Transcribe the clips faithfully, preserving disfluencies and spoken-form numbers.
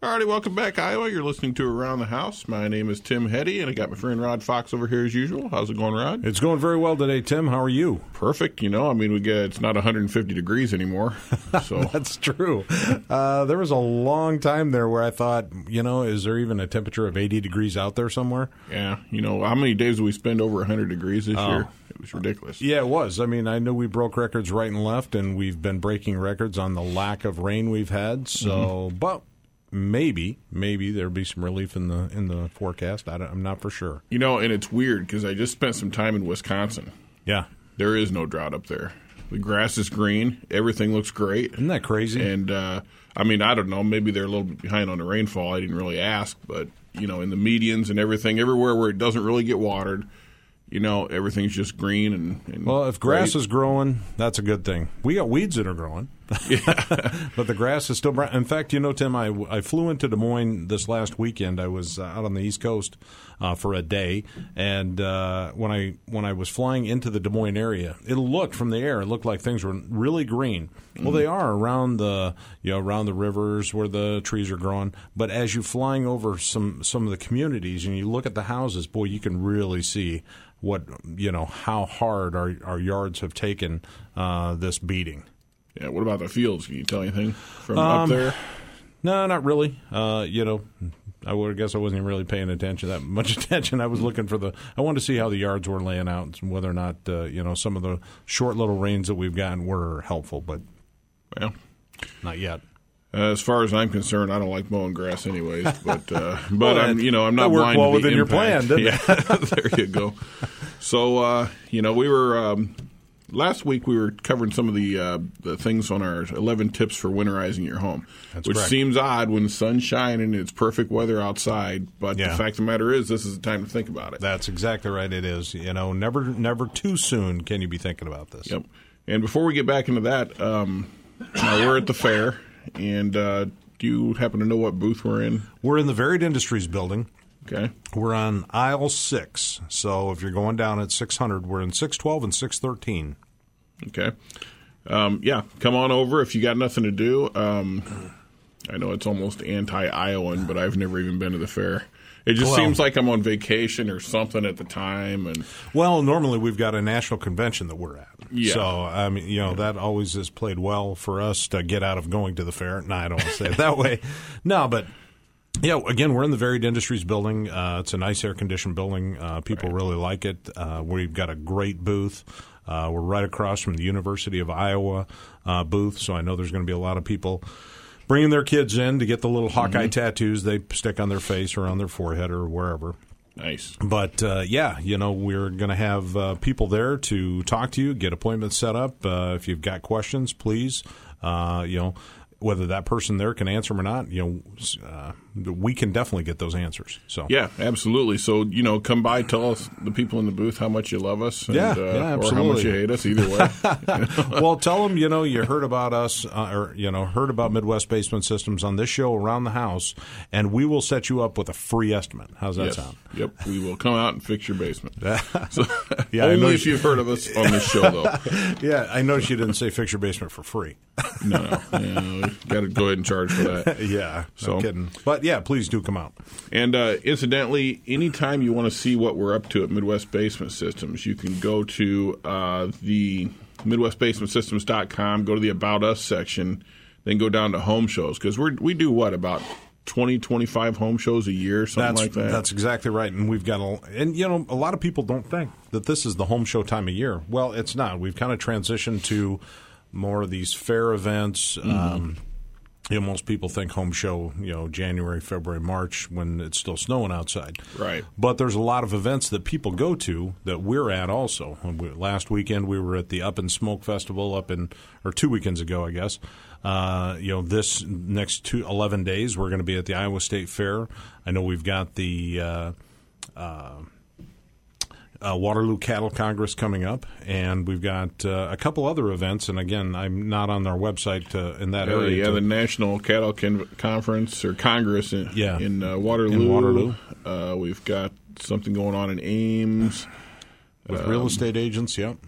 All righty, welcome back, Iowa. You're listening to Around the House. My name is Tim Heddy, and I got my friend Rod Fox over here as usual. How's it going, Rod? It's going very well today, Tim. How are you? Perfect. You know, I mean, we get it's not one hundred fifty degrees anymore. So That's true. Uh, there was a long time there where I thought, you know, is there even a temperature of eighty degrees out there somewhere? Yeah. You know, how many days did we spend over one hundred degrees this Oh. year? It was ridiculous. Yeah, it was. I mean, I knew we broke records right and left, and we've been breaking records on the lack of rain we've had. So, mm-hmm. but maybe, maybe there'll be some relief in the in the forecast. I don't, I'm not for sure. You know, and it's weird because I just spent some time in Wisconsin. Yeah. There is no drought up there. The grass is green. Everything looks great. Isn't that crazy? And, uh, I mean, I don't know. Maybe they're a little bit behind on the rainfall. I didn't really ask. But, you know, in the medians and everything, everywhere where it doesn't really get watered, you know, everything's just green. and, and Well, if grass great. is growing, that's a good thing. We got weeds that are growing. Yeah. But the grass is still brown. In fact, you know, Tim, I, I flew into Des Moines this last weekend. I was uh, out on the East Coast uh, for a day, and uh, when I when I was flying into the Des Moines area, it looked from the air, it looked like things were really green. Mm-hmm. Well, they are around the you know around the rivers where the trees are growing. But as you're flying over some some of the communities and you look at the houses, boy, you can really see what you know how hard our our yards have taken uh, this beating. Yeah, what about the fields? Can you tell anything from Um, up there? No, not really. Uh, you know, I would I guess I wasn't even really paying attention that much attention. I was looking for the. I wanted to see how the yards were laying out and whether or not uh, you know some of the short little rains that we've gotten were helpful, but Well, not yet. Uh, as far as I'm concerned, I don't like mowing grass anyways. But uh, but Well, I'm you know I'm not that worked blind well to the within your impact. plan, didn't yeah, there you go. So uh, you know we were um, last week we were covering some of the uh, the things on our eleven tips for winterizing your home, That's which correct. seems odd when the sun's shining and it's perfect weather outside. But Yeah. the fact of the matter is, this is the time to think about it. That's exactly right. It is. You know, never never too soon can you be thinking about this. Yep. And before we get back into that, um, now we're at the fair, and uh, do you happen to know what booth we're in? We're in the Varied Industries building. Okay. We're on aisle six. So if you're going down at six hundred, we're in six twelve and six thirteen. Okay. Um, yeah, come on over if you got nothing to do. Um, I know it's almost anti-Iowan, but I've never even been to the fair. It just Well- seems like I'm on vacation or something at the time. And Well, normally we've got a national convention that we're at. Yeah. So, I mean, you know, that always has played well for us to get out of going to the fair. No, I don't want to say it that way. No, but, yeah, again, we're in the Varied Industries building. Uh, it's a nice air-conditioned building. Uh, people really like it. Uh, we've got a great booth. Uh, we're right across from the University of Iowa uh, booth, so I know there's going to be a lot of people bringing their kids in to get the little Hawkeye Mm-hmm. tattoos they stick on their face or on their forehead or wherever. nice. But, uh, yeah, you know, we're going to have uh, people there to talk to you, get appointments set up. Uh, if you've got questions, please, uh, you know, whether that person there can answer them or not, you know, uh, we can definitely get those answers. So Yeah, absolutely. So, you know, come by, tell us, the people in the booth, how much you love us. And, Yeah, uh, yeah, Or how much absolutely. you hate us, either way. Well, tell them, you know, you heard about us, uh, or, you know, heard about Midwest Basement Systems on this show Around the House, and we will set you up with a free estimate. How's that Yes. sound? Yep, we will come out and fix your basement. So, Yeah, I know only if you- you've heard of us on this show, though. Yeah, I noticed you didn't say fix your basement for free. No, no. Yeah, we got to go ahead and charge for that. Yeah, So- no kidding. But, yeah, please do come out. And uh, incidentally, anytime you want to see what we're up to at Midwest Basement Systems, you can go to uh, the midwest basement systems dot com, go to the About Us section, then go down to home shows. Because we we do, what, about twenty, twenty-five home shows a year, something That's like that? that's exactly right, and we've got a and you know a lot of people don't think that this is the home show time of year. Well, it's not. We've kind of transitioned to more of these fair events. Mm-hmm. Um, you know, most people think home show, you know, January, February, March when it's still snowing outside. Right. But there's a lot of events that people go to that we're at also. We, last weekend we were at the Up in Smoke Festival up in, or two weekends ago, I guess. Uh, you know, this next two, eleven days we're going to be at the Iowa State Fair. I know we've got the uh, uh, uh, Waterloo Cattle Congress coming up, and we've got uh, a couple other events. And again, I'm not on our website uh, in that Uh, area. yeah, to- the National Cattle Con- Conference or Congress in, Yeah. in uh, Waterloo. In Waterloo. Uh, we've got something going on in Ames. with um, real estate agents, yep.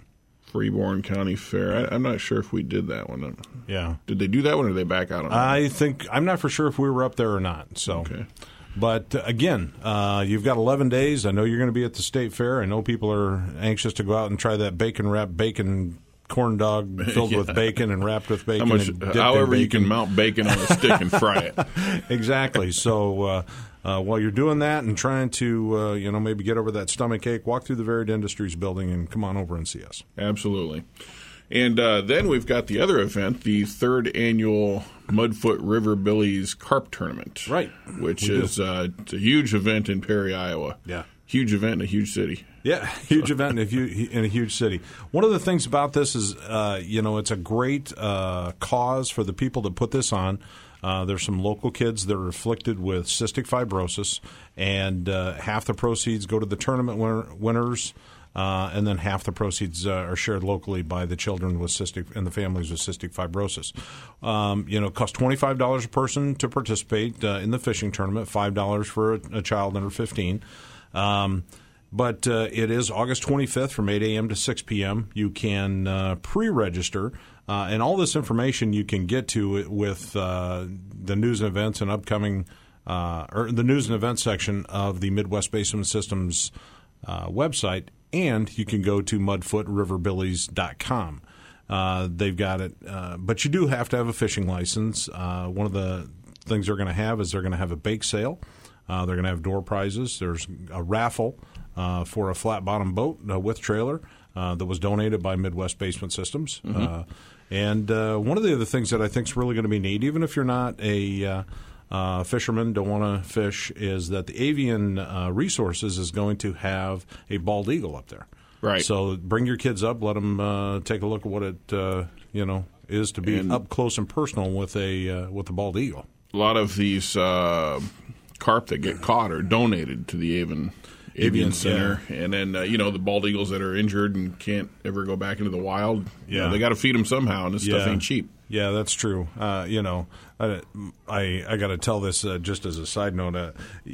Freeborn County Fair. I, I'm not sure if we did that one. Yeah. Did they do that one, or are they back out on it? I think I'm not for sure if we were up there or not. So, okay. But uh, again, uh, you've got eleven days. I know you're going to be at the state fair. I know people are anxious to go out and try that bacon wrap bacon corn dog filled yeah. with bacon and wrapped with bacon. How much, and dipped however, in you can mount bacon on a stick and fry it. Exactly. So uh, uh, while you're doing that and trying to, uh, you know, maybe get over that stomach ache, walk through the Varied Industries building and come on over and see us. Absolutely. And uh, then we've got the other event, the third annual Mudfoot River Billies Carp Tournament. Right. Which we is uh, it's a huge event in Perry, Iowa. Yeah. Huge event in a huge city. Yeah, huge event in a huge, in a huge city. One of the things about this is, uh, you know, it's a great uh, cause for the people that put this on. Uh, there's some local kids that are afflicted with cystic fibrosis, and uh, half the proceeds go to the tournament winner, winners, uh, and then half the proceeds uh, are shared locally by the children with cystic and the families with cystic fibrosis. Um, you know, it costs twenty-five dollars a person to participate uh, in the fishing tournament, five dollars for a, a child under fifteen. Um, but uh, it is August twenty-fifth from eight a.m. to six p.m. You can uh, pre-register, uh, and all this information you can get to with uh, the news and events and upcoming uh, or the news and events section of the Midwest Basement Systems uh, website, and you can go to mudfoot river billies dot com. Uh, they've got it, uh, but you do have to have a fishing license. Uh, one of the things they're going to have is they're going to have a bake sale. Uh, they're going to have door prizes. There's a raffle uh, for a flat-bottom boat uh, with trailer uh, that was donated by Midwest Basement Systems. Mm-hmm. Uh, and uh, one of the other things that I think is really going to be neat, even if you're not a uh, uh, fisherman, don't want to fish, is that the Avian uh, Resources is going to have a bald eagle up there. Right. So bring your kids up, let them uh, take a look at what it uh, you know is to be and up close and personal with a uh, with a bald eagle. A lot of these uh, carp that get caught are donated to the Avian Avian Center, yeah. and then uh, you know the bald eagles that are injured and can't ever go back into the wild. Yeah, you know, they got to feed them somehow, and this yeah. stuff ain't cheap. Yeah, that's true. Uh, you know, I I, I got to tell this uh, just as a side note. Uh,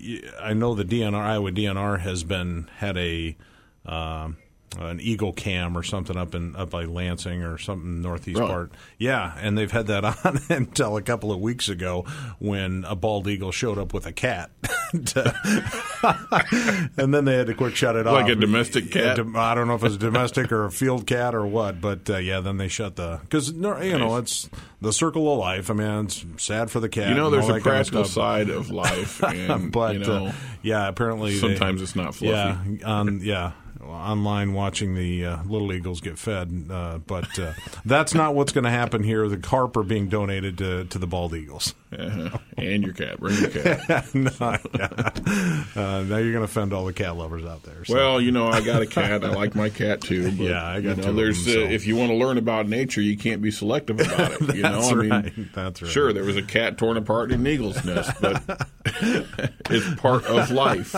I know the D N R Iowa D N R has been had a. Uh, an eagle cam or something up in up by Lansing or something northeast really? part. Yeah, and they've had that on until a couple of weeks ago when a bald eagle showed up with a cat. And then they had to quick shut it like off. Like a domestic cat? I don't know if it's domestic or a field cat or what, but uh, yeah, then they shut the – because, you know, it's the circle of life. I mean, it's sad for the cat. You know, there's a practical kind of side of life. And, but, you know, uh, yeah, apparently – sometimes they, it's not fluffy. Yeah, um, yeah. online watching the uh, little eagles get fed, uh, but uh, that's not what's going to happen here. The carp are being donated to, to the bald eagles. Uh-huh. And your cat. Bring your cat. no, yeah. uh, now you're going to offend all the cat lovers out there. So. Well, you know, I got a cat. I like my cat too. But, yeah, I got you know, two there's of them, uh, so. If you want to learn about nature, you can't be selective about it. That's you know, I mean, right. That's right. Sure, there was a cat torn apart in an eagle's nest, but it's part of life.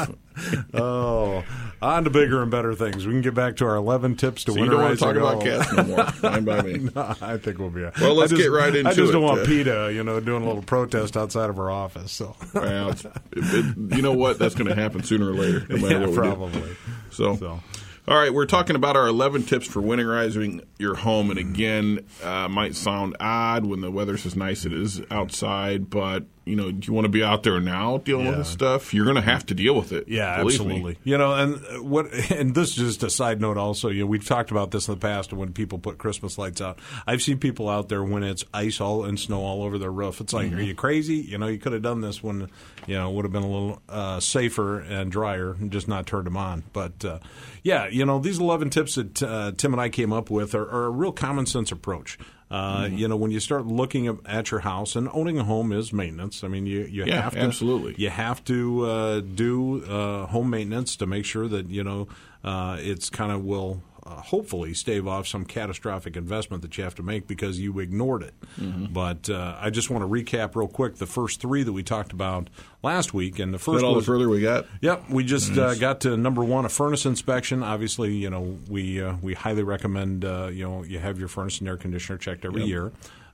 Oh, on to bigger and better things. We can get back to our eleven tips to so winterize. You don't want to talk about cats no more. Fine by me. No, I think we'll be. A, well, let's just, get right into it. I just don't it. want PETA, you know, doing a little protest outside of our office. So, well, it, it, you know what? That's going to happen sooner or later, no matter yeah, what we probably. do. So. so. All right, we're talking about our eleven tips for winterizing your home. And again, uh, might sound odd when the weather's as nice as it is outside, but, you know, do you want to be out there now dealing yeah. with this stuff? You're going to have to deal with it. Yeah, Me. absolutely. You know, and what, and this is just a side note also, you know, we've talked about this in the past when people put Christmas lights out. I've seen people out there when it's ice all and snow all over their roof. It's like, mm-hmm. are you crazy? You know, you could have done this when, you know, it would have been a little uh, safer and drier and just not turned them on. But, uh, yeah, you know, these eleven tips that uh, Tim and I came up with are, are a real common sense approach. Uh, mm-hmm. You know, when you start looking at your house, and owning a home is maintenance. I mean, you, you yeah, have to absolutely. You have to uh, do uh, home maintenance to make sure that you know uh, it's kind of will uh, hopefully stave off some catastrophic investment that you have to make because you ignored it. Mm-hmm. But uh, I just want to recap real quick the first three that we talked about last week, and the first is that all was, the further we got. Yep, we just nice. uh, got to number one, a furnace inspection. Obviously, you know we uh, we highly recommend uh, you know you have your furnace and air conditioner checked every yep. year.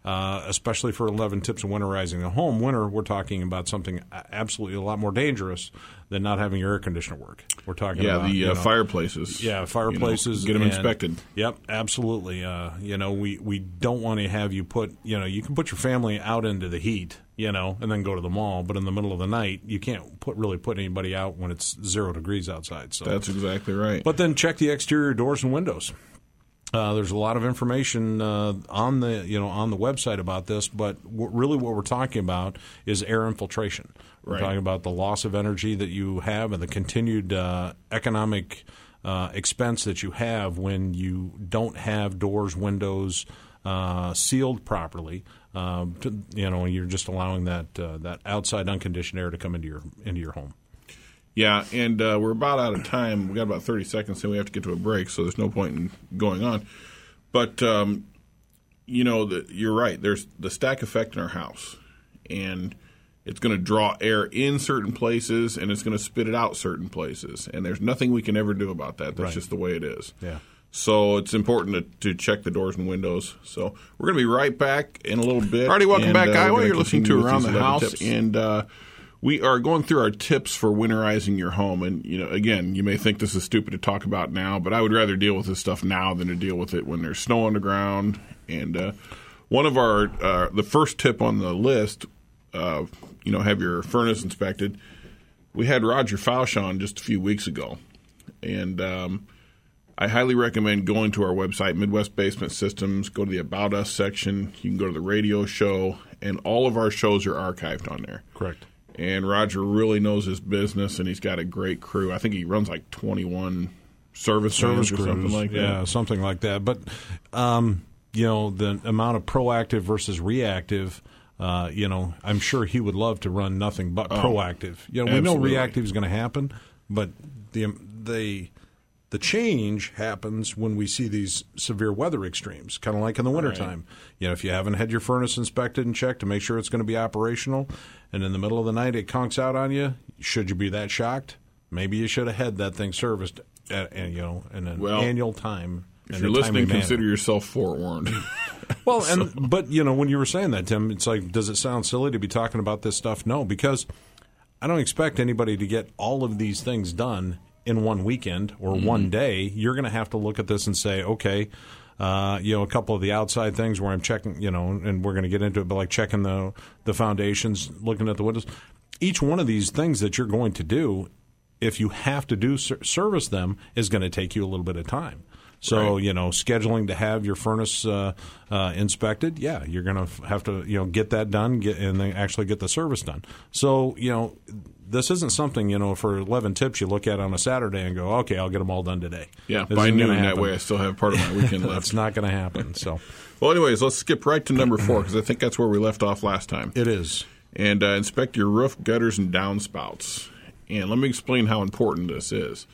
uh, especially for eleven tips of winterizing a home. Winter, we're talking about something absolutely a lot more dangerous than not having your air conditioner work. We're talking yeah, about the uh, you know, fireplaces. Yeah, fireplaces. You know, get them and, inspected. Yep, absolutely. Uh, you know, we, we don't want to have you put, you know, you can put your family out into the heat, you know, and then go to the mall, but in the middle of the night, you can't put really put anybody out when it's zero degrees outside. So that's exactly right. But then check the exterior doors and windows. Uh, there's a lot of information uh, on the you know on the website about this, but w- really what we're talking about is air infiltration. We're right. talking about the loss of energy that you have and the continued uh, economic uh, expense that you have when you don't have doors, windows uh, sealed properly. Um, to, you know, you're just allowing that uh, that outside unconditioned air to come into your into your home. Yeah, and uh, we're about out of time. We got about thirty seconds, and we have to get to a break, so there's no point in going on. But um, you know, the, you're right. There's the stack effect in our house, and it's going to draw air in certain places, and it's going to spit it out certain places. And there's nothing we can ever do about that. That's right. just the way it is. Yeah. So it's important to, to check the doors and windows. So we're going to be right back in a little bit. Alrighty, welcome and, back, uh, Iowa. You're listening to Around the eleven House, tips. and uh, we are going through our tips for winterizing your home. And you know, again, you may think this is stupid to talk about now, but I would rather deal with this stuff now than to deal with it when there's snow on the ground. And uh, one of our uh, the first tip on the list, uh, you know, have your furnace inspected. We had Roger Fausch on just a few weeks ago, and um, I highly recommend going to our website, Midwest Basement Systems. Go to the About Us section. You can go to the radio show, and all of our shows are archived on there. Correct. And Roger really knows his business, and he's got a great crew. I think he runs like twenty-one service service vans crews, or something like that. Yeah, something like that. But um, you know, the amount of proactive versus reactive. Uh, you know, I'm sure he would love to run nothing but oh, proactive. You know, we absolutely. know reactive is going to happen, but the the the change happens when we see these severe weather extremes, kind of like in the wintertime. Right. You know, if you haven't had your furnace inspected and checked to make sure it's going to be operational, and in the middle of the night it conks out on you, should you be that shocked? Maybe you should have had that thing serviced at, and you know, in an well, annual time. If you're listening, consider yourself forewarned. Well, so. and but you know, when you were saying that, Tim, it's like, does it sound silly to be talking about this stuff? No, because I don't expect anybody to get all of these things done in one weekend or mm-hmm. one day. You're going to have to look at this and say, okay, uh, you know, a couple of the outside things where I'm checking, you know, and we're going to get into it, but like checking the the foundations, looking at the windows. Each one of these things that you're going to do, if you have to do service them, is going to take you a little bit of time. So, right. you know, scheduling to have your furnace uh, uh, inspected, yeah, you're going to f- have to, you know, get that done get, and then actually get the service done. So, you know, this isn't something, you know, for eleven tips you look at on a Saturday and go, okay, I'll get them all done today. Yeah, this by noon that way I still have part of my weekend left. That's not going to happen. So, well, anyways, let's skip right to number four because I think that's where we left off last time. It is. And uh, inspect your roof, gutters, and downspouts. And let me explain how important this is.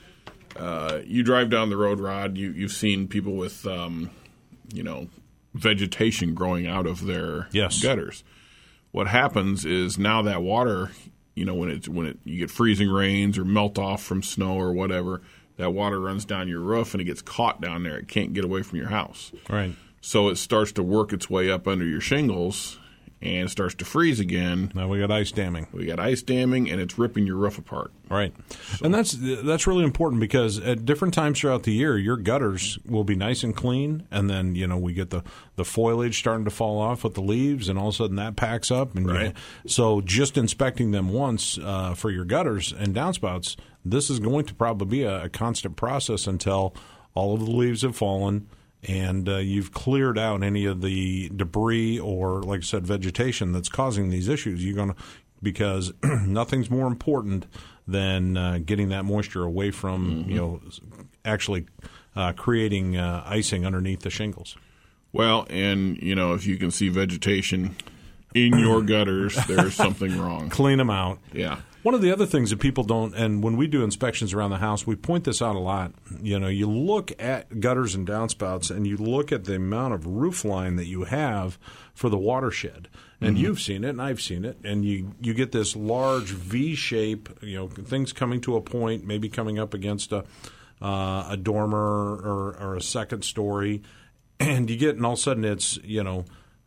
Uh, you drive down the road, Rod, you, you've seen people with, um, you know, vegetation growing out of their yes. gutters. What happens is now that water, you know, when it's when it you get freezing rains or melt off from snow or whatever, that water runs down your roof and it gets caught down there. It can't get away from your house. Right. So it starts to work its way up under your shingles and it starts to freeze again. Now we got ice damming. We got ice damming, and it's ripping your roof apart. Right, so. And that's that's really important because at different times throughout the year, your gutters will be nice and clean, and then you know we get the, the foliage starting to fall off with the leaves, and all of a sudden that packs up. And right. you, so just inspecting them once uh, for your gutters and downspouts, this is going to probably be a, a constant process until all of the leaves have fallen. And uh, you've cleared out any of the debris or, like I said, vegetation that's causing these issues. You're going to, because nothing's more important than uh, getting that moisture away from, mm-hmm. you know, actually uh, creating uh, icing underneath the shingles. Well, and you know, if you can see vegetation in your gutters, there's something wrong. Clean them out. Yeah. One of the other things that people don't, and when we do inspections around the house, we point this out a lot. You know, you look at gutters and downspouts, and you look at the amount of roof line that you have for the watershed. And mm-hmm. you've seen it, and I've seen it, and you, you get this large V shape. You know, things coming to a point, maybe coming up against a uh, a dormer or, or a second story, and you get, and all of a sudden it's you know.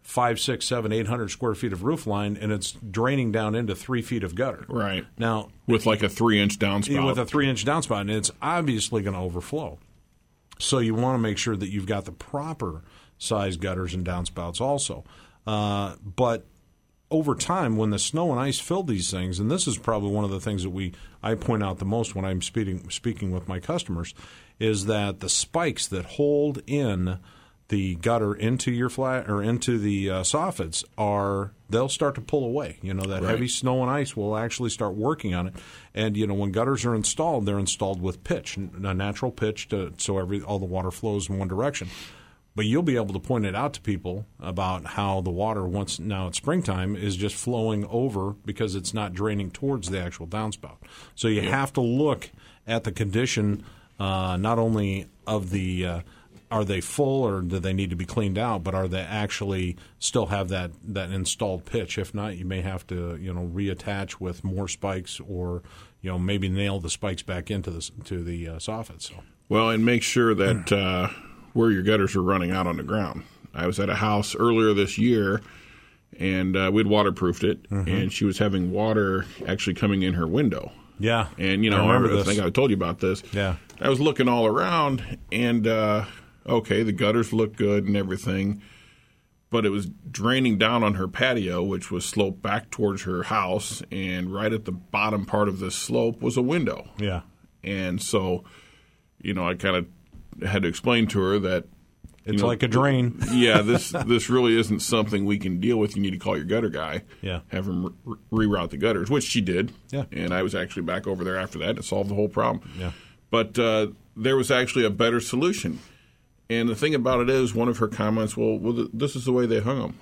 five, six, seven, eight hundred square feet of roof line, and it's draining down into three feet of gutter. Right. Now, with like a three-inch downspout. With a three-inch downspout, and it's obviously going to overflow. So you want to make sure that you've got the proper size gutters and downspouts also. Uh, but over time, when the snow and ice fill these things, and this is probably one of the things that we I point out the most when I'm speaking speaking with my customers, is that the spikes that hold in the gutter into your flat or into the uh, soffits are they'll start to pull away. You know, that right. heavy snow and ice will actually start working on it. And you know, when gutters are installed, they're installed with pitch, a natural pitch, to, so every all the water flows in one direction. But you'll be able to point it out to people about how the water, once now it's springtime, is just flowing over because it's not draining towards the actual downspout. So you yeah. have to look at the condition uh, not only of the uh, are they full or do they need to be cleaned out, but are they actually still have that, that installed pitch? If not, you may have to you know reattach with more spikes or you know maybe nail the spikes back into the to the uh, soffit. So well, and make sure that. Uh, where your gutters are running out on the ground. I was at a house earlier this year, and uh, we'd waterproofed it, mm-hmm. and she was having water actually coming in her window. Yeah. And, you know, I, remember I, this. I think I told you about this. Yeah. I was looking all around, and, uh, okay, the gutters look good and everything, but it was draining down on her patio, which was sloped back towards her house, and right at the bottom part of this slope was a window. Yeah. And so, you know, I kind of had to explain to her that it's know, like a drain. yeah, this this really isn't something we can deal with. You need to call your gutter guy. Yeah, have him re- reroute the gutters, which she did. Yeah, and I was actually back over there after that to solve the whole problem. Yeah, but uh, there was actually a better solution. And the thing about it is, one of her comments, well, well this is the way they hung them.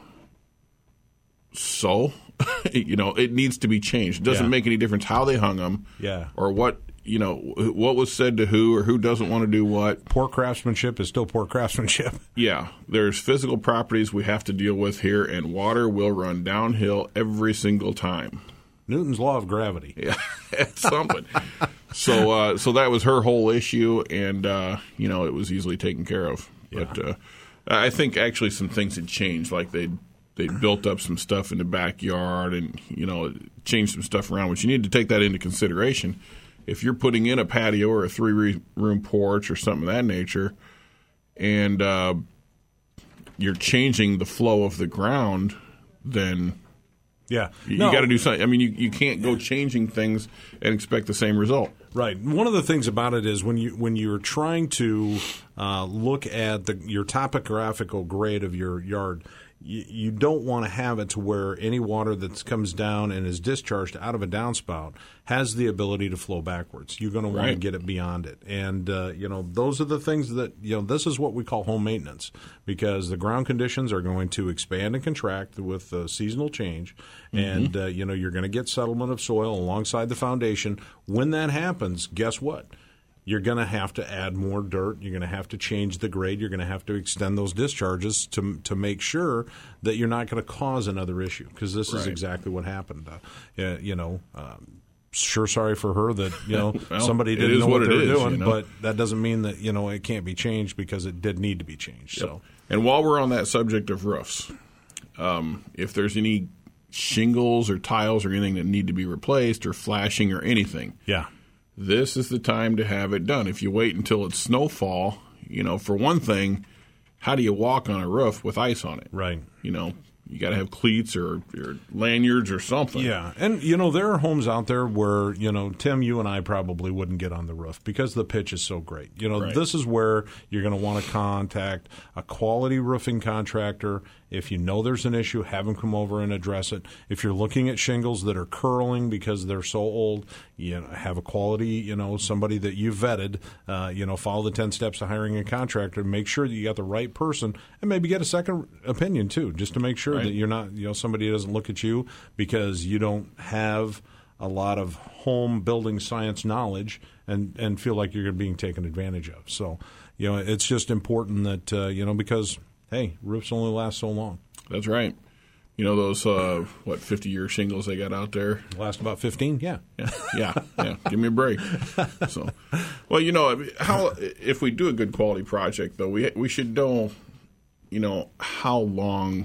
So, you know, it needs to be changed. It doesn't yeah. make any difference how they hung them. Yeah, or what. You know, what was said to who or who doesn't want to do what. Poor craftsmanship is still poor craftsmanship. Yeah. There's physical properties we have to deal with here, and water will run downhill every single time. Newton's law of gravity. Yeah, it's something. so uh, so that was her whole issue, and, uh, you know, it was easily taken care of. Yeah. But uh, I think actually some things had changed, like they they built up some stuff in the backyard and, you know, changed some stuff around, which you need to take that into consideration. If you're putting in a patio or a three-room porch or something of that nature, and uh, you're changing the flow of the ground, then yeah, you, no. you got to do something. I mean, you, you can't go changing things and expect the same result. Right. One of the things about it is when you when you're trying to uh, look at the, your topographical grade of your yard, you, you don't want to have it to where any water that comes down and is discharged out of a downspout has the ability to flow backwards. You're going to want right. to get it beyond it. And, uh, you know, those are the things that, you know, this is what we call home maintenance, because the ground conditions are going to expand and contract with uh, seasonal change. Mm-hmm. And, uh, you know, you're going to get settlement of soil alongside the foundation. When that happens, guess what? You're going to have to add more dirt. You're going to have to change the grade. You're going to have to extend those discharges to to make sure that you're not going to cause another issue, because this right. is exactly what happened. Uh, you know, um, sure, sorry for her that, you know, well, somebody didn't know what, what they were is, doing, you know? but that doesn't mean that, you know, it can't be changed, because it did need to be changed. Yep. So, and while we're on that subject of roofs, um, if there's any shingles or tiles or anything that need to be replaced or flashing or anything, yeah. this is the time to have it done. If you wait until it's snowfall, you know, for one thing, how do you walk on a roof with ice on it? Right. You know, you got to have cleats or, or lanyards or something. Yeah. And, you know, there are homes out there where, you know, Tim, you and I probably wouldn't get on the roof because the pitch is so great. You know, right. this is where you're going to want to contact a quality roofing contractor. If you know there's an issue, have them come over and address it. If you're looking at shingles that are curling because they're so old, you know, have a quality, you know, somebody that you've vetted, uh, you know, follow the ten steps to hiring a contractor. Make sure that you got the right person, and maybe get a second opinion too, just to make sure right. that you're not, you know, somebody doesn't look at you because you don't have a lot of home building science knowledge and, and feel like you're being taken advantage of. So, you know, it's just important that, uh, you know, because – hey, roofs only last so long. That's right. You know those, uh, what, fifty-year shingles they got out there? Last about fifteen, yeah. Yeah, yeah, yeah. Give me a break. So, well, you know, how if we do a good quality project, though, we we should know, you know, how long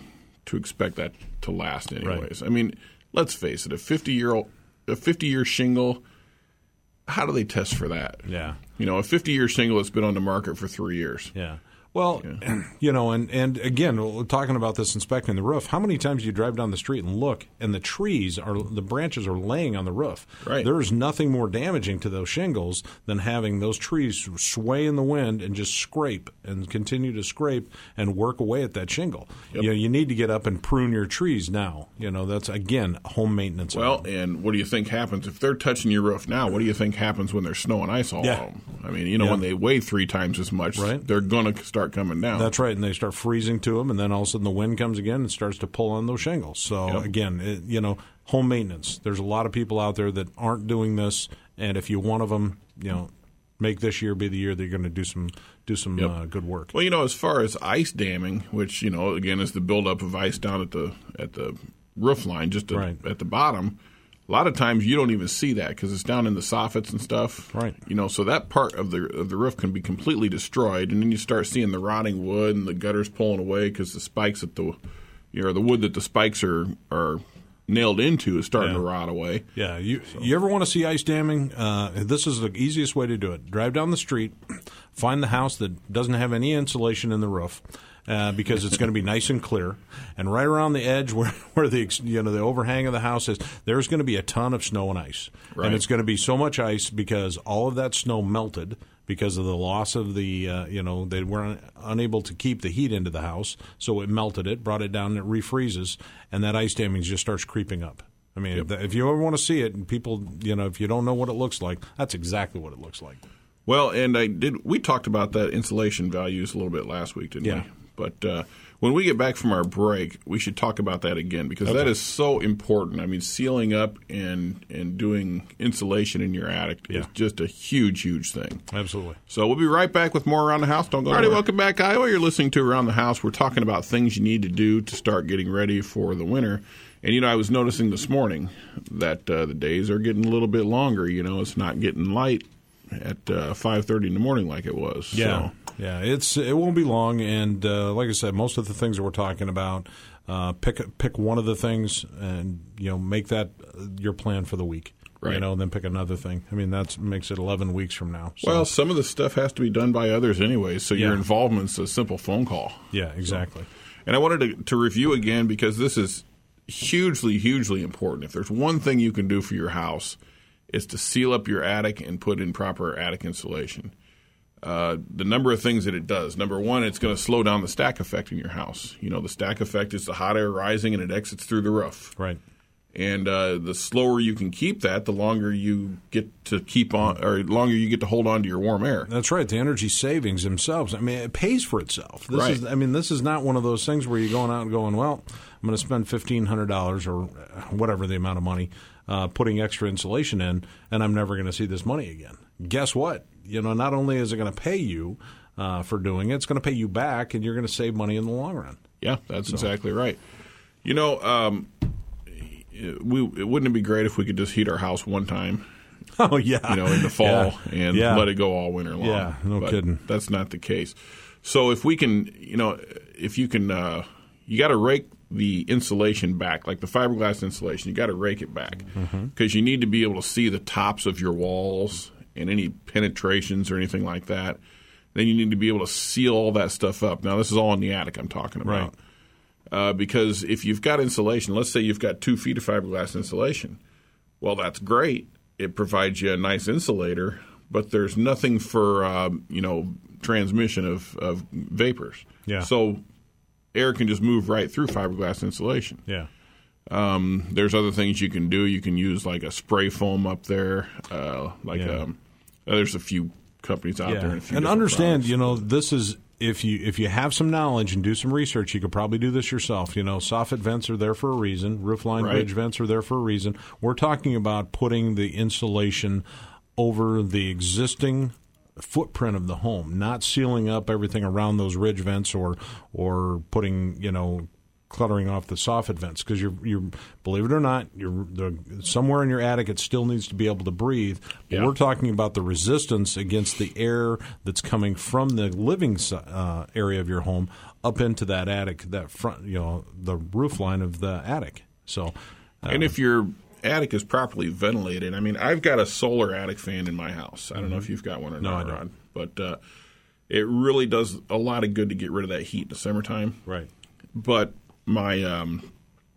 to expect that to last anyways. Right. I mean, let's face it, a fifty-year-old, a fifty-year shingle, how do they test for that? Yeah. You know, a fifty-year shingle that's been on the market for three years. Yeah. Well, yeah. you know, and, and again, we're talking about this inspecting the roof. How many times do you drive down the street and look, and the trees are the branches are laying on the roof? Right. There is nothing more damaging to those shingles than having those trees sway in the wind and just scrape and continue to scrape and work away at that shingle. Yep. You know, you need to get up and prune your trees now. You know, that's again home maintenance. Well, and what do you think happens if they're touching your roof now? What do you think happens when there's snow and ice all yeah. on them? I mean, you know, yeah. when they weigh three times as much, right. they're going to start coming down. That's right, and they start freezing to them, and then all of a sudden the wind comes again and starts to pull on those shingles. So, yep. again, it, you know, home maintenance. There's a lot of people out there that aren't doing this, and if you're one of them, you know, make this year be the year that you're going to do some do some yep. uh, good work. Well, you know, as far as ice damming, which, you know, again is the buildup of ice down at the at the roof line, just to, right. at the bottom. A lot of times you don't even see that because it's down in the soffits and stuff. Right. You know, so that part of the of the roof can be completely destroyed, and then you start seeing the rotting wood and the gutters pulling away because the spikes at the, you know, the wood that the spikes are are nailed into is starting yeah. to rot away. Yeah. You so. you ever want to see ice damming? Uh, this is the easiest way to do it. Drive down the street, find the house that doesn't have any insulation in the roof. Uh, because it's going to be nice and clear, and right around the edge where, where the you know the overhang of the house is, there's going to be a ton of snow and ice, right. and it's going to be so much ice because all of that snow melted because of the loss of the uh, you know they were unable to keep the heat into the house, so it melted it, brought it down, and it refreezes, and that ice damming just starts creeping up. I mean, yep. if, if you ever want to see it, and people, you know, if you don't know what it looks like, that's exactly what it looks like. Well, and I did. We talked about that insulation values a little bit last week, didn't yeah. we? But uh, when we get back from our break, we should talk about that again because okay. that is so important. I mean, sealing up and and doing insulation in your attic yeah. is just a huge, huge thing. Absolutely. So we'll be right back with more Around the House. Don't go All right, welcome back, Iowa. You're listening to Around the House. We're talking about things you need to do to start getting ready for the winter. And, you know, I was noticing this morning that uh, the days are getting a little bit longer. You know, it's not getting light at uh, five thirty in the morning like it was. Yeah. So. Yeah, it's it won't be long, and uh, like I said, most of the things that we're talking about, uh, pick pick one of the things, and you know make that your plan for the week. Right. You know, and then pick another thing. I mean, that makes it eleven weeks from now. So. Well, some of the stuff has to be done by others anyway, so yeah. your involvement's a simple phone call. Yeah, exactly. So, and I wanted to, to review again because this is hugely, hugely important. If there's one thing you can do for your house, it's to seal up your attic and put in proper attic insulation. Uh, the number of things that it does. Number one, it's going to slow down the stack effect in your house. You know, the stack effect is the hot air rising and it exits through the roof. Right. And uh, the slower you can keep that, the longer you get to keep on, or longer you get to hold on to your warm air. That's right. The energy savings themselves. I mean, it pays for itself. This right. is, I mean, this is not one of those things where you're going out and going, well, I'm going to spend fifteen hundred dollars or whatever the amount of money uh, putting extra insulation in, and I'm never going to see this money again. Guess what? You know, not only is it going to pay you uh, for doing it, it's going to pay you back, and you're going to save money in the long run. Yeah, that's so. exactly right. You know, um, we it wouldn't it be great if we could just heat our house one time? Oh yeah, you know, in the fall yeah. and yeah. let it go all winter long. Yeah, no but kidding. That's not the case. So if we can, you know, if you can, uh, you got to rake the insulation back, like the fiberglass insulation. You got to rake it back because mm-hmm. you need to be able to see the tops of your walls and any penetrations or anything like that. Then you need to be able to seal all that stuff up. Now, this is all in the attic I'm talking about. Right. Uh, because if you've got insulation, let's say you've got two feet of fiberglass insulation, well, that's great. It provides you a nice insulator, but there's nothing for, um, you know, transmission of, of vapors. Yeah. So air can just move right through fiberglass insulation. Yeah. Um, there's other things you can do. You can use like a spray foam up there. Uh, like yeah. um, there's a few companies out yeah. there. And, a few and understand, products. you know, this is if you if you have some knowledge and do some research, you could probably do this yourself. You know, soffit vents are there for a reason. Roofline right. bridge vents are there for a reason. We're talking about putting the insulation over the existing footprint of the home, not sealing up everything around those ridge vents or or putting, you know, cluttering off the soffit vents because you're, you're, believe it or not, you're the, somewhere in your attic it still needs to be able to breathe. But yeah. we're talking about the resistance against the air that's coming from the living uh, area of your home up into that attic, that front, you know, the roof line of the attic. So, uh, and if your attic is properly ventilated, I mean, I've got a solar attic fan in my house. I don't mm-hmm. know if you've got one or no, not, I don't. Rod, but uh, it really does a lot of good to get rid of that heat in the summertime. Right. But my um,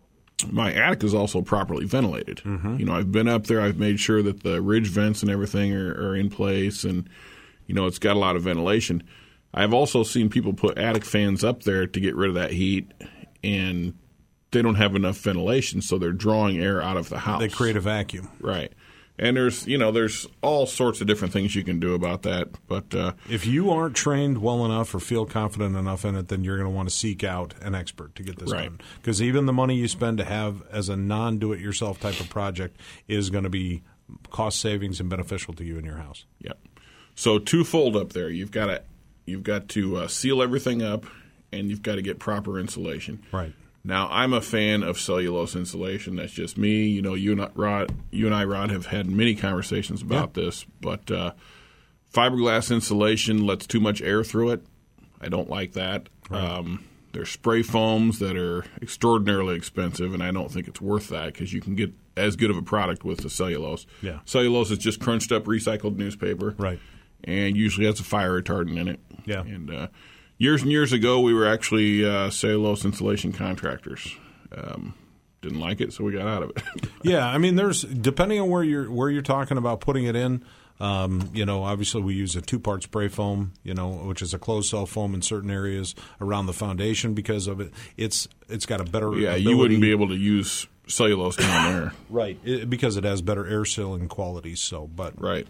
my attic is also properly ventilated. Mm-hmm. You know, I've been up there. I've made sure that the ridge vents and everything are, are in place, and you know, it's got a lot of ventilation. I've also seen people put attic fans up there to get rid of that heat, and they don't have enough ventilation, so they're drawing air out of the house. They create a vacuum. Right. And there's, you know, there's all sorts of different things you can do about that. But uh, if you aren't trained well enough or feel confident enough in it, then you're going to want to seek out an expert to get this right. done. Because even the money you spend to have as a non-do-it-yourself type of project is going to be cost savings and beneficial to you in your house. Yep. So twofold up there. You've got to you've got to uh, seal everything up, and you've got to get proper insulation. Right. Now, I'm a fan of cellulose insulation. That's just me. You know, you and I, Rod, you and I, Rod, have had many conversations about yeah. this. But uh, fiberglass insulation lets too much air through it. I don't like that. Right. Um, there's spray foams that are extraordinarily expensive, and I don't think it's worth that because you can get as good of a product with the cellulose. Yeah. Cellulose is just crunched up recycled newspaper. Right. And usually has a fire retardant in it. Yeah. And uh, years and years ago, we were actually uh, cellulose insulation contractors. Um, didn't like it, so we got out of it. Yeah, I mean, there's depending on where you're where you're talking about putting it in. Um, you know, obviously we use a two-part spray foam, you know, which is a closed cell foam in certain areas around the foundation because of it. It's it's got a better yeah. ability. You wouldn't be able to use cellulose down there, right? It, because it has better air sealing qualities. So, but right.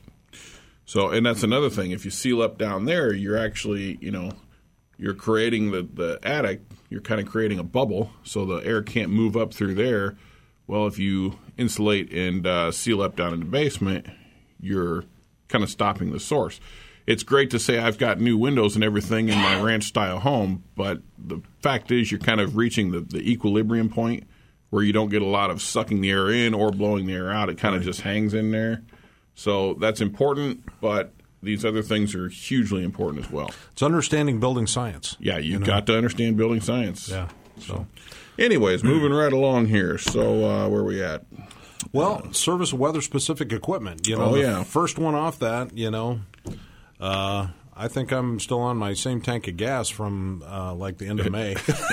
So, and that's another thing. If you seal up down there, you're actually, you know, you're creating the, the attic. You're kind of creating a bubble, so the air can't move up through there. Well, if you insulate and uh, seal up down in the basement, you're kind of stopping the source. It's great to say I've got new windows and everything in my ranch-style home, but the fact is you're kind of reaching the, the equilibrium point where you don't get a lot of sucking the air in or blowing the air out. It kind of just hangs in there. So that's important, but these other things are hugely important as well. It's understanding building science. Yeah, you've you know? got to understand building science. Yeah. So, anyways, moving right along here. So uh, where are we at? Well, uh, service weather-specific equipment. You know, oh, the yeah. first one off that, you know, uh, I think I'm still on my same tank of gas from uh, like the end of May.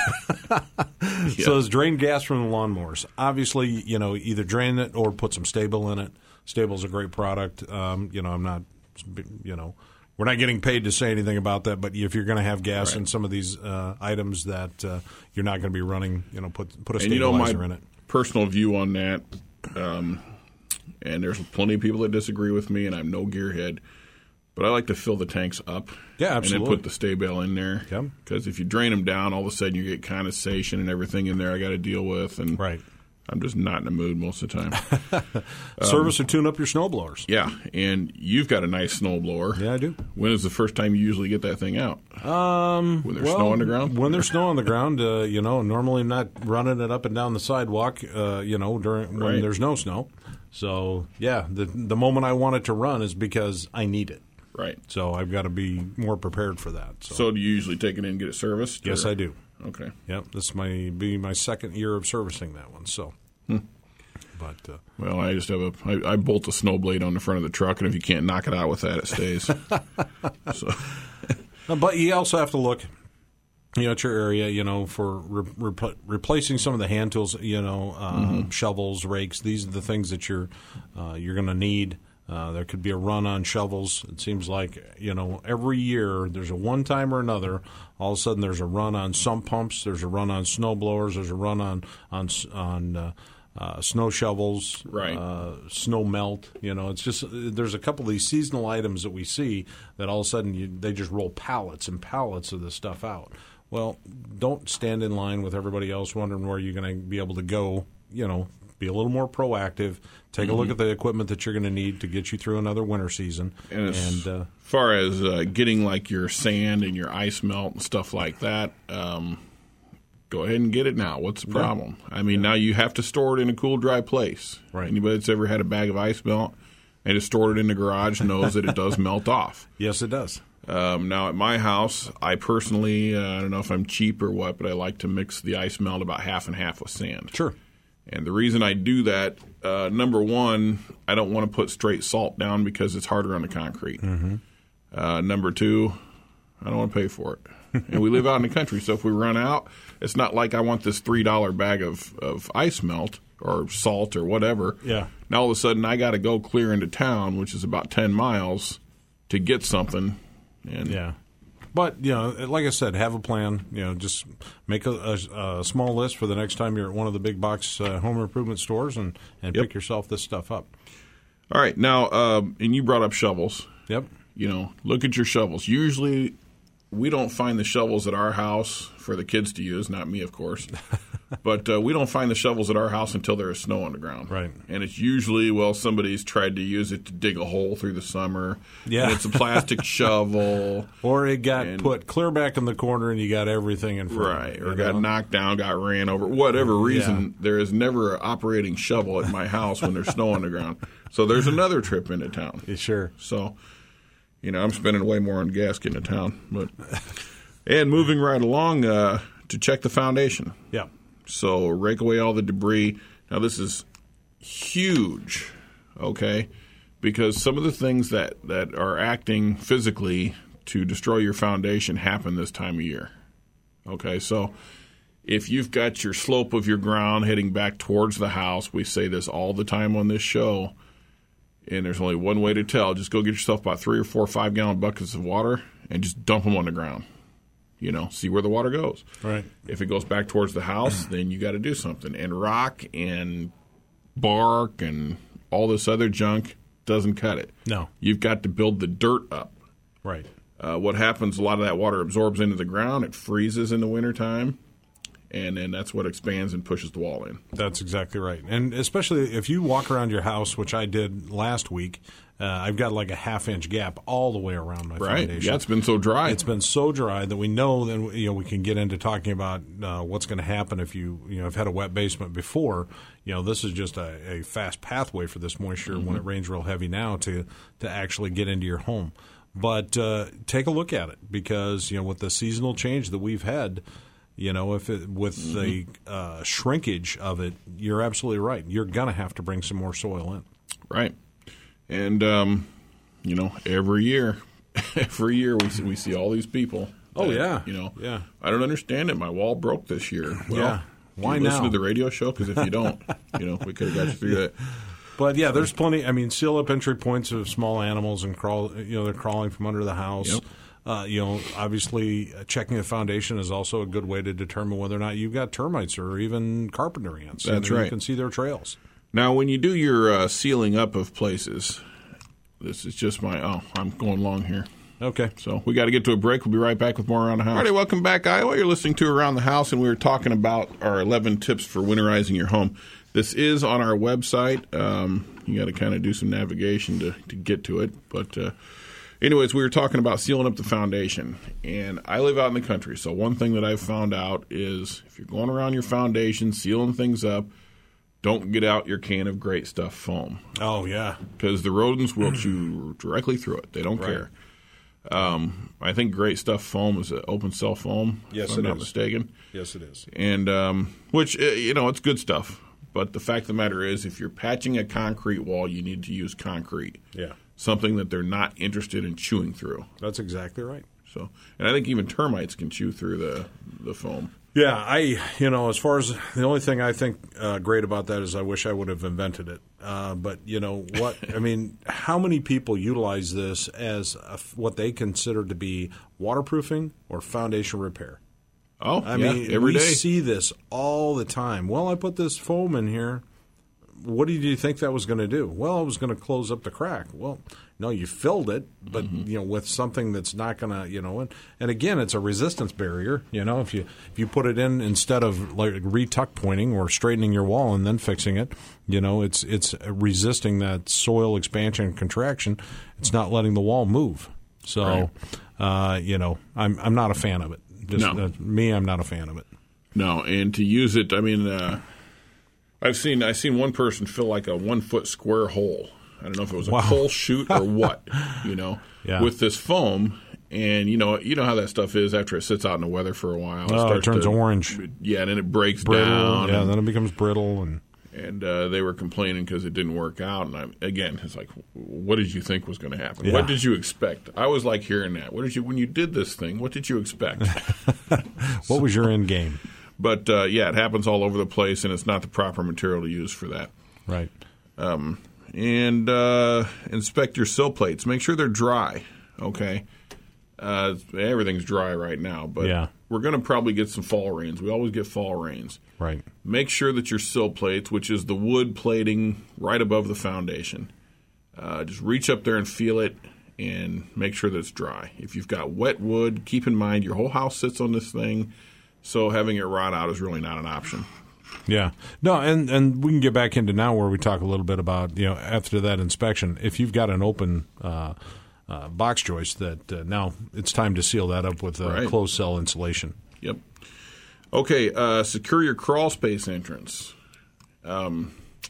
yeah. So it's drain gas from the lawnmowers. Obviously, you know, either drain it or put some Stable in it. Stable's a great product. Um, you know, I'm not, you know, we're not getting paid to say anything about that. But if you're going to have gas right. in some of these uh, items that uh, you're not going to be running, you know, put put a and stabilizer you know, my in it. Personal view on that, um, and there's plenty of people that disagree with me, and I'm no gearhead. But I like to fill the tanks up. Yeah, absolutely. And then put the stay-bale in there. Yep. Because if you drain them down, all of a sudden you get condensation and everything in there I got to deal with. And right. I'm just not in the mood most of the time. Service um, or tune up your snow blowers. Yeah, and you've got a nice snow blower. Yeah, I do. When is the first time you usually get that thing out? Um, when there's well, snow on the ground? When there's snow on the ground, uh, you know, normally I'm not running it up and down the sidewalk, uh, you know, during when right. there's no snow. So, yeah, the the moment I want it to run is because I need it. Right. So I've got to be more prepared for that. So, so do you usually take it in and get it serviced? Yes, or? I do. Okay. Yep, this may be my second year of servicing that one. So, hmm. but uh, well, I just have a I, I bolt a snow blade on the front of the truck, and if you can't knock it out with that, it stays. so, but you also have to look, you know, at your area, you know, for re- re- replacing some of the hand tools, you know, um, mm-hmm. shovels, rakes. These are the things that you're uh, you're going to need. Uh, there could be a run on shovels. It seems like, you know, every year there's a one time or another. All of a sudden there's a run on sump pumps. There's a run on snow blowers. There's a run on on on uh, uh, snow shovels. Right. Uh, snow melt. You know, it's just there's a couple of these seasonal items that we see that all of a sudden you, they just roll pallets and pallets of this stuff out. Well, don't stand in line with everybody else wondering where you're going to be able to go. You know. Be a little more proactive. Take mm-hmm. a look at the equipment that you're going to need to get you through another winter season. And as and, uh, far as uh, getting like your sand and your ice melt and stuff like that, um, go ahead and get it now. What's the problem? Yeah. I mean, yeah. now you have to store it in a cool, dry place. Right. Anybody that's ever had a bag of ice melt and just stored it in the garage knows that it does melt off. Yes, it does. Um, now, at my house, I personally, uh, I don't know if I'm cheap or what, but I like to mix the ice melt about half and half with sand. Sure. And the reason I do that, uh, number one, I don't want to put straight salt down because it's harder on the concrete. Mm-hmm. Uh, number two, I don't want to pay for it. And we live out in the country, so if we run out, it's not like I want this three dollar bag of, of ice melt or salt or whatever. Yeah. Now, all of a sudden, I got to go clear into town, which is about ten miles, to get something. And yeah. But, you know, like I said, have a plan. You know, just make a, a, a small list for the next time you're at one of the big box uh, home improvement stores and, and yep. pick yourself this stuff up. All right. Now, uh, and you brought up shovels. Yep. You know, look at your shovels. Usually, we don't find the shovels at our house for the kids to use, not me, of course. But uh, we don't find the shovels at our house until there is snow on the ground. Right. And it's usually, well, somebody's tried to use it to dig a hole through the summer. Yeah. And it's a plastic shovel. Or it got and, put clear back in the corner and you got everything in front. Right. Of Or it, got know? knocked down, got ran over. Whatever reason, yeah. there is never an operating shovel at my house when there's snow on the ground. So there's another trip into town. Yeah, sure. So, you know, I'm spending way more on gas getting to town. But and moving right along uh, to check the foundation. Yeah. So rake away all the debris. Now, this is huge, okay, because some of the things that, that are acting physically to destroy your foundation happen this time of year. Okay, so if you've got your slope of your ground heading back towards the house, we say this all the time on this show, and there's only one way to tell. Just go get yourself about three or four or five gallon buckets of water and just dump them on the ground. You know, see where the water goes. Right. If it goes back towards the house, then you got to do something. And rock and bark and all this other junk doesn't cut it. No. You've got to build the dirt up. Right. Uh, what happens, a lot of that water absorbs into the ground. It freezes in the wintertime, and then that's what expands and pushes the wall in. That's exactly right. And especially if you walk around your house, which I did last week, uh, I've got like a half-inch gap all the way around my right. foundation. Yeah, it's been so dry. It's been so dry that we know that you know we can get into talking about uh, what's going to happen if you you know have had a wet basement before. You know, this is just a, a fast pathway for this moisture mm-hmm. when it rains real heavy now to to actually get into your home. But uh, take a look at it because you know with the seasonal change that we've had. You know, if it, with mm-hmm. the uh, shrinkage of it, you're absolutely right. You're going to have to bring some more soil in. Right. And, um, you know, every year, every year we see, we see all these people. Oh, that, yeah. You know, yeah. I don't understand it. My wall broke this year. Well, yeah. Why you now? Listen to the radio show because if you don't, you know, we could have got you through that. But, yeah, there's plenty. I mean, seal up entry points of small animals and crawl, you know, they're crawling from under the house. Yep. Uh, you know, obviously, uh, checking the foundation is also a good way to determine whether or not you've got termites or even carpenter ants. That's and right. You can see their trails. Now, when you do your uh, sealing up of places, this is just my, oh, I'm going long here. Okay. So we got to get to a break. We'll be right back with more Around the House. All right, welcome back, Iowa. You're listening to Around the House, and we were talking about our eleven tips for winterizing your home. This is on our website. Um, you got to kind of do some navigation to, to get to it, but... Uh, Anyways, we were talking about sealing up the foundation, and I live out in the country, so one thing that I've found out is if you're going around your foundation, sealing things up, don't get out your can of Great Stuff foam. Oh, yeah. Because the rodents will chew directly through it. They don't right. care. Um, I think Great Stuff foam is an open cell foam, yes, if I'm it not is. mistaken. Yes, it is. And um, which, you know, it's good stuff. But the fact of the matter is, if you're patching a concrete wall, you need to use concrete. Yeah. Something that they're not interested in chewing through. That's exactly right. So, and I think even termites can chew through the, the foam. Yeah, I, you know, as far as the only thing I think uh, great about that is I wish I would have invented it. Uh, but, you know, what, I mean, how many people utilize this as a, what they consider to be waterproofing or foundation repair? Oh, I yeah, mean, every we day. see this all the time. Well, I put this foam in here. What did you think that was going to do? Well, it was going to close up the crack. Well, no, you filled it, but mm-hmm. you know, with something that's not going to, you know, and, and again, it's a resistance barrier. You know, if you if you put it in instead of like re-tuck pointing or straightening your wall and then fixing it, you know, it's it's resisting that soil expansion and contraction. It's not letting the wall move. So, right. uh, you know, I'm I'm not a fan of it. Just no. uh, me, I'm not a fan of it. No, and to use it, I mean, uh, I've seen I've seen one person fill like a one foot square hole. I don't know if it was a Wow. coal chute or what, you know, Yeah. with this foam. And you know, you know how that stuff is after it sits out in the weather for a while. Oh, it starts turns to- orange. Yeah, and then it breaks Brittle. down. Yeah, and, then it becomes brittle. And and uh, they were complaining because it didn't work out. And I, again, it's like, what did you think was going to happen? Yeah. What did you expect? I was like hearing that. What did you when you did this thing? What did you expect? what was your end game? But uh, yeah, it happens all over the place, and it's not the proper material to use for that. Right. Um, and uh, inspect your sill plates. Make sure they're dry. Okay. Uh, everything's dry right now, but Yeah. we're going to probably get some fall rains. We always get fall rains. Right. Make sure that your sill plates, which is the wood plating right above the foundation, uh, just reach up there and feel it and make sure that it's dry. If you've got wet wood, keep in mind your whole house sits on this thing, so having it rot out is really not an option. Yeah. No, and, and we can get back into now where we talk a little bit about, you know, after that inspection, if you've got an open uh, uh, box joist, that uh, now it's time to seal that up with uh, Right. closed cell insulation. Yep. Okay, uh, secure your crawl space entrance. Um,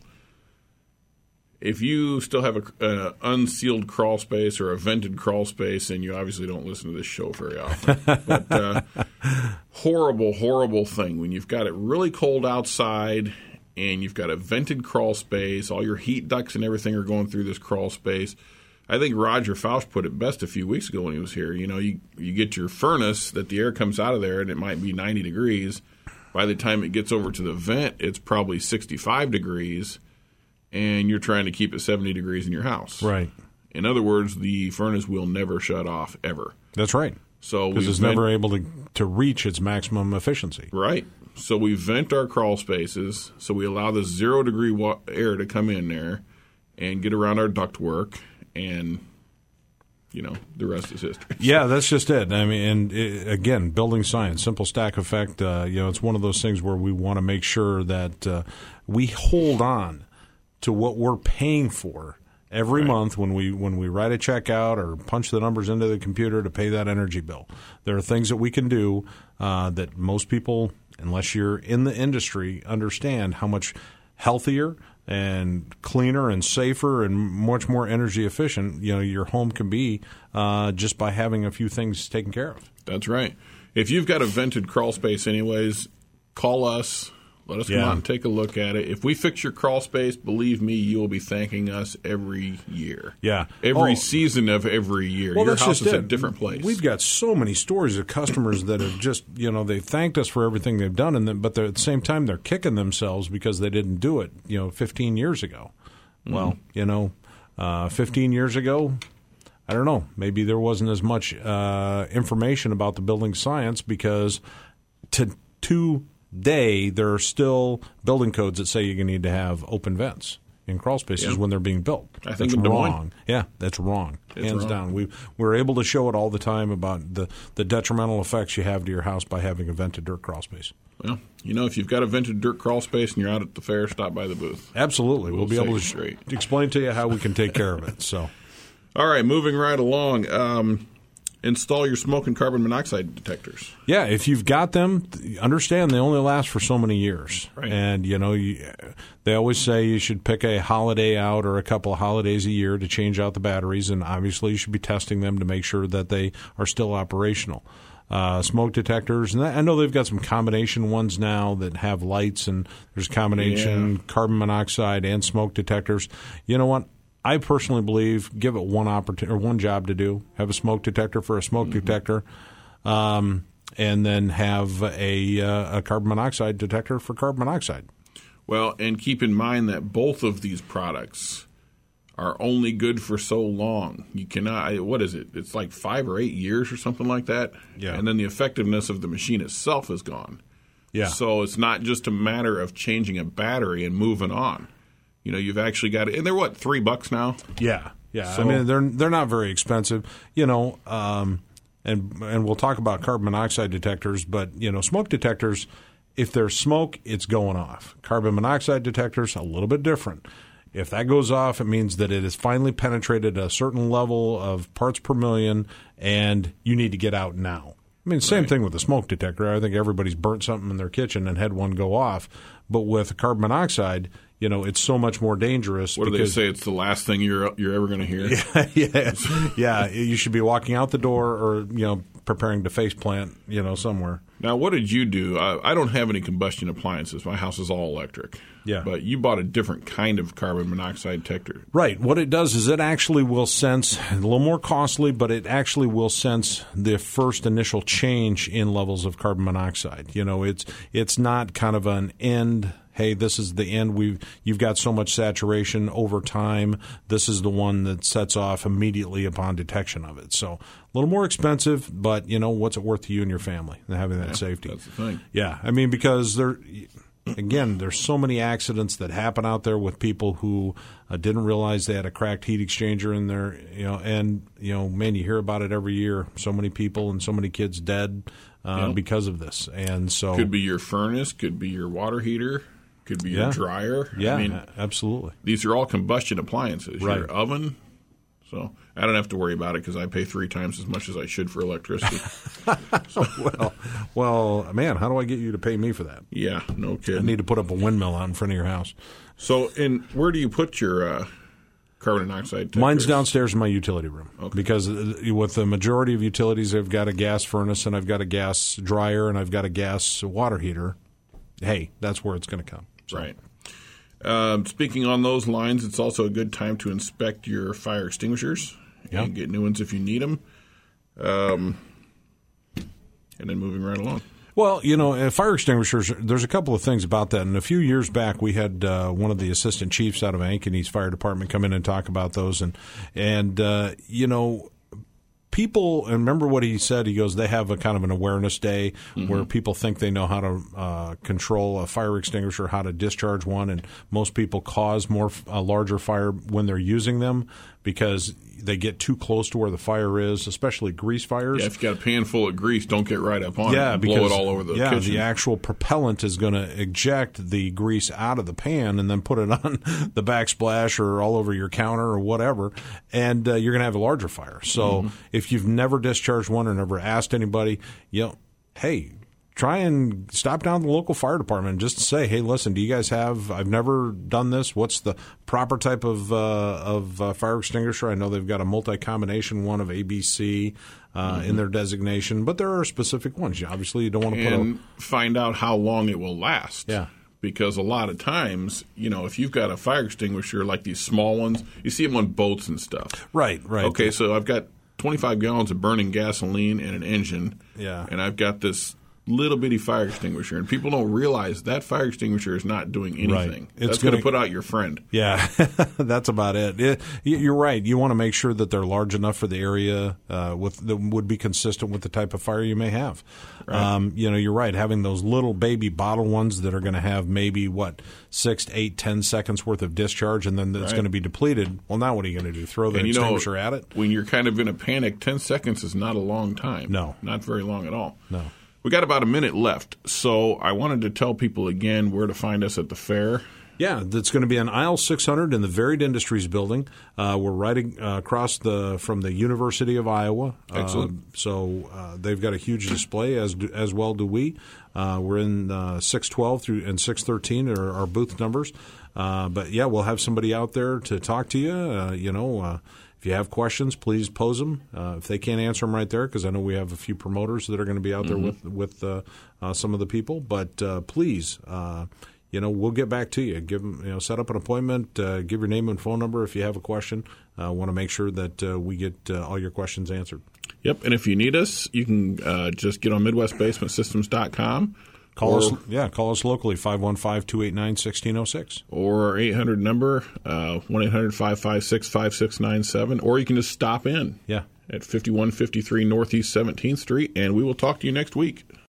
if you still have an unsealed crawl space or a vented crawl space, and you obviously don't listen to this show very often, but uh, horrible, horrible thing when you've got it really cold outside and you've got a vented crawl space, all your heat ducts and everything are going through this crawl space. I think Roger Fausch put it best a few weeks ago when he was here. You know, you, you get your furnace that the air comes out of there, and it might be ninety degrees. By the time it gets over to the vent, it's probably sixty-five degrees, and you're trying to keep it seventy degrees in your house. Right. In other words, the furnace will never shut off, ever. That's right. So Because we it's vent- never able to, to reach its maximum efficiency. Right. So we vent our crawl spaces, so we allow the zero-degree wa- air to come in there and get around our ductwork. And, you know, the rest is history. Yeah, that's just it. I mean, and it, again, building science, simple stack effect. Uh, you know, it's one of those things where we want to make sure that uh, we hold on to what we're paying for every Right. month when we when we write a check out or punch the numbers into the computer to pay that energy bill. There are things that we can do uh, that most people, unless you're in the industry, understand how much healthier and cleaner and safer and much more energy efficient, you know, your home can be uh, just by having a few things taken care of. That's right. If you've got a vented crawl space anyways, call us. Let us come Yeah. out and take a look at it. If we fix your crawl space, believe me, you will be thanking us every year. Yeah. Every Oh. season of every year. Well, your that's house just is it. a different place. We've got so many stories of customers that have just, you know, they thanked us for everything they've done, and then, but they're, at the same time, they're kicking themselves because they didn't do it, you know, fifteen years ago. Mm-hmm. Well, you know, uh, fifteen years ago, I don't know, maybe there wasn't as much uh, information about the building science because to today there are still building codes that say you're going to need to have open vents in crawl spaces Yeah. when they're being built. I think that's in Des Moines. wrong. Yeah, that's wrong. It's Hands wrong. down. We we're able to show it all the time about the, the detrimental effects you have to your house by having a vented dirt crawl space. Well, you know, if you've got a vented dirt crawl space and you're out at the fair, stop by the booth. Absolutely. We'll, We'll be set able you to sh- straight. explain to you how we can take care of it. So, All right, moving right along. Um, install your smoke and carbon monoxide detectors. yeah, if you've got them, th- understand they only last for so many years. Right. And, you know, you, they always say you should pick a holiday out or a couple of holidays a year to change out the batteries. And obviously you should be testing them to make sure that they are still operational. Uh, smoke detectors, and I know they've got some combination ones now that have lights, and there's combination Yeah. carbon monoxide and smoke detectors. You know what? I personally believe give it one opportunity or one job to do. Have a smoke detector for a smoke Mm-hmm. detector, um, and then have a, uh, a carbon monoxide detector for carbon monoxide. Well, and keep in mind that both of these products are only good for so long. You cannot, I- what is it? It's like five or eight years or something like that. Yeah. And then the effectiveness of the machine itself is gone. Yeah. So it's not just a matter of changing a battery and moving on. You know, you've actually got it. And they're what, three bucks now? Yeah, yeah. So- I mean, they're they're not very expensive, you know. Um, and and we'll talk about carbon monoxide detectors, but you know, smoke detectors, if there's smoke, it's going off. Carbon monoxide detectors, a little bit different. If that goes off, it means that it has finally penetrated a certain level of parts per million, and you need to get out now. I mean, same Right. thing with the smoke detector. I think everybody's burnt something in their kitchen and had one go off. But with carbon monoxide, you know, it's so much more dangerous. What do because, they say? It's the last thing you're you're ever going to hear. yeah, yeah. You should be walking out the door or, you know, preparing to face plant, you know, somewhere. Now, what did you do? I, I don't have any combustion appliances. My house is all electric. Yeah. But you bought a different kind of carbon monoxide detector. Right. What it does is it actually will sense, a little more costly, but it actually will sense the first initial change in levels of carbon monoxide. You know, it's it's not kind of an end, hey, this is the end. We've you've got so much saturation over time. This is the one that sets off immediately upon detection of it. So a little more expensive, but, you know, what's it worth to you and your family, having that Yeah, safety? That's the thing. Yeah. I mean, because there – again, there's so many accidents that happen out there with people who uh, didn't realize they had a cracked heat exchanger in there, you know, and, you know, man, you hear about it every year. So many people and so many kids dead uh, Yep. because of this. And so Could be your furnace, could be your water heater, could be your Yeah. dryer. yeah, I mean, a- absolutely. these are all combustion appliances. Right. Your oven. So I don't have to worry about it because I pay three times as much as I should for electricity. well, well, man, how do I get you to pay me for that? Yeah, no I kidding. need to put up a windmill out in front of your house. So, and where do you put your uh, carbon monoxide detectors? Mine's downstairs in my utility room Okay. because uh, with the majority of utilities, I've got a gas furnace and I've got a gas dryer and I've got a gas water heater. Hey, that's where it's going to come. So, Right. Um, speaking on those lines, it's also a good time to inspect your fire extinguishers Yeah. and get new ones if you need them. Um, and then moving right along. Well, you know, uh, fire extinguishers, there's a couple of things about that. And a few years back, we had uh, one of the assistant chiefs out of Ankeny Fire Department come in and talk about those. And, and uh, you know, people, and remember what he said, he goes, they have a kind of an awareness day Mm-hmm. where people think they know how to uh, control a fire extinguisher, how to discharge one, and most people cause more a larger fire when they're using them because they get too close to where the fire is, especially grease fires. Yeah, if you got a pan full of grease, don't get right up on it Yeah, and because blow it all over the yeah, kitchen. the actual propellant is going to eject the grease out of the pan and then put it on the backsplash or all over your counter or whatever, and uh, you're going to have a larger fire. So Mm-hmm. if you've never discharged one or never asked anybody, you know, hey, try and stop down to the local fire department and just say, hey, listen, do you guys have, I've never done this. What's the proper type of uh, of uh, fire extinguisher? I know they've got a multi-combination one of A B C uh, Mm-hmm. in their designation, but there are specific ones. You- Obviously, you don't want to put a... and find out how long it will last. Yeah. Because a lot of times, you know, if you've got a fire extinguisher like these small ones, you see them on boats and stuff. Right, right. Okay, so I've got twenty-five gallons of burning gasoline and an engine. Yeah. And I've got this little bitty fire extinguisher, and people don't realize that fire extinguisher is not doing anything. Right. It's That's going gonna- to put out your friend. Yeah, that's about it. it. You're right. You want to make sure that they're large enough for the area uh, with that would be consistent with the type of fire you may have. Right. Um, you know, you're right. Having those little baby bottle ones that are going to have maybe what six, eight, ten seconds worth of discharge, and then it's Right. going to be depleted. Well, now what are you going to do? Throw the And you know, extinguisher at it? when you're kind of in a panic, ten seconds is not a long time. No. Not very long at all. No. We got about a minute left, so I wanted to tell people again where to find us at the fair. Yeah, that's going to be on aisle six hundred in the Varied Industries building. Uh, we're right uh, across the from the University of Iowa. Excellent. Uh, so uh, they've got a huge display, as do, as well do we. Uh, we're in uh, six twelve through and six thirteen are our booth numbers. Uh, but yeah, we'll have somebody out there to talk to you. Uh, you know. Uh, If you have questions, please pose them. Uh, if they can't answer them right there, because I know we have a few promoters that are going to be out there Mm-hmm. with with uh, uh, some of the people. But uh, please, uh, you know, we'll get back to you. Give 'em, you know, set up an appointment. Uh, give your name and phone number if you have a question. Uh, want to make sure that uh, we get uh, all your questions answered. Yep, and if you need us, you can uh, just get on Midwest Basement Systems dot com. Call or, us, yeah, call us locally five one five, two eight nine, one six zero six. or our eight hundred number, uh, one eight hundred, five five six, five six nine seven, or you can just stop in Yeah. at fifty-one fifty-three Northeast seventeenth Street, and we will talk to you next week.